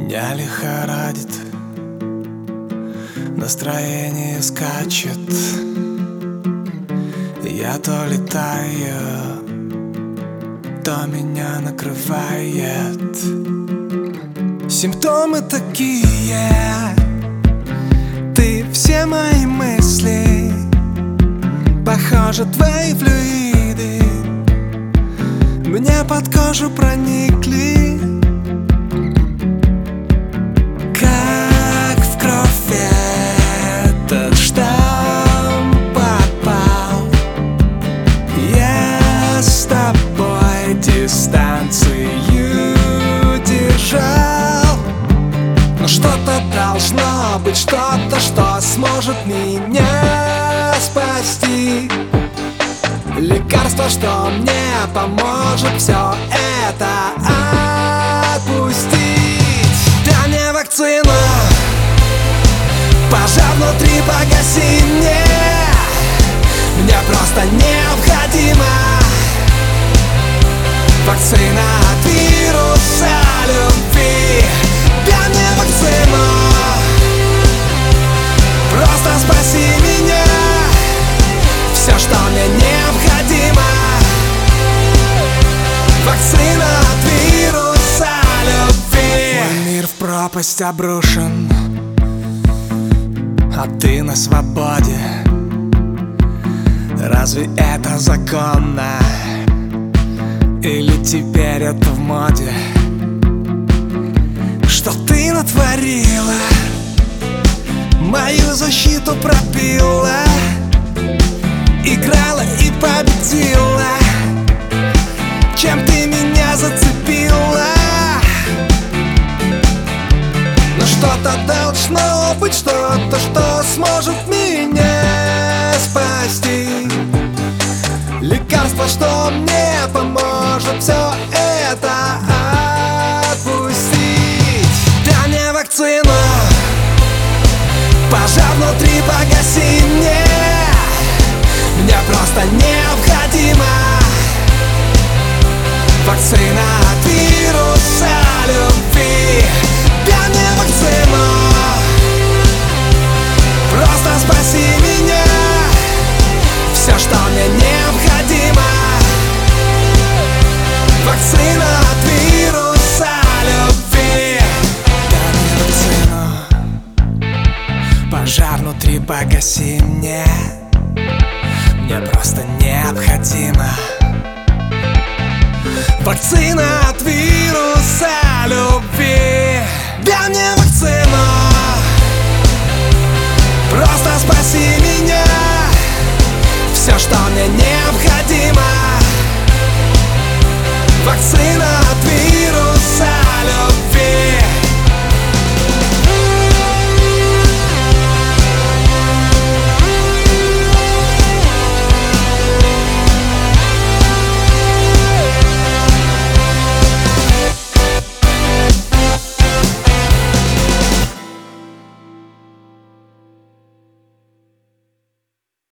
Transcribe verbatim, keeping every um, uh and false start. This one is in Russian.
Меня лихорадит, настроение скачет. Я то летаю, то меня накрывает. Симптомы такие: ты все мои мысли, похоже, твои флюиды мне под кожу проникли. Как в кровь этот штамм попал, я с тобой дистанцию держал. Но что-то должно быть, что-то, что сможет меня спасти. Лекарство, что мне поможет все это отпустить. Да не вакцина, пожар внутри погаси мне. Мне просто необходима вакцина от вируса любви. Да не вакцина, просто спаси меня. Все, что мне необходимо, вакцина от вируса любви. Мой мир в пропасть обрушен, а ты на свободе. Разве это законно? Или теперь это в моде? Что ты натворила? Мою защиту пробила, играла и победила. Чем ты меня зацепила? Но что-то должно быть, что-то, что сможет меня спасти. Лекарство, что мне поможет все это отпустить. Да не вакцина, пожар внутри погаси мне. Мне просто необходима вакцина